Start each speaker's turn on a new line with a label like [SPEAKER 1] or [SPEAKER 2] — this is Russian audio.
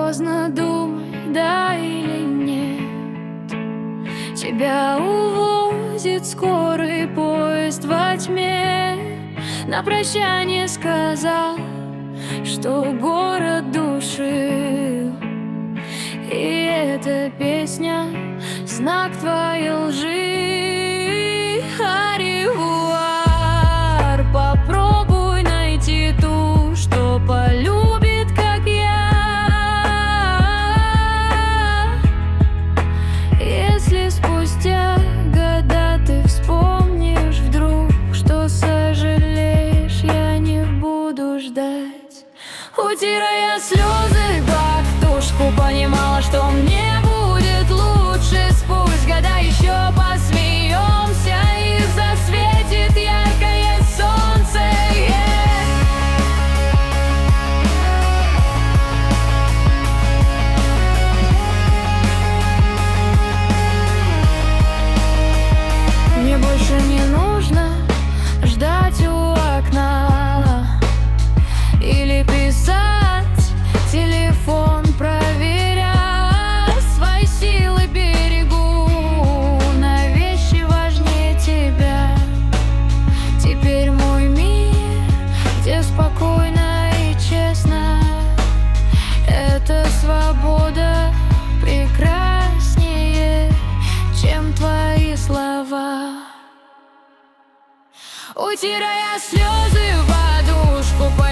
[SPEAKER 1] поздно, думай, да или нет. Тебя увозит скорый поезд во тьме. На прощание сказал, что город душил. И эта песня — знак твоей лжи. Аревуар, попробуй найти ту, что полюбит, как я. Если спустя года ты вспомнишь вдруг, что сожалеешь, я не буду ждать. Утирая слезы в подушку, понимала, что мне будет лучше. Спусть года, еще посмеемся, и засветит яркое солнце. Мне больше не нужно ждать у окна или писать телефон, проверяя свои силы, берегу на вещи важнее тебя. Теперь мой мир, где спокойно и честно, эта свобода прекраснее, чем твои слова. Утирая слезы в подушку,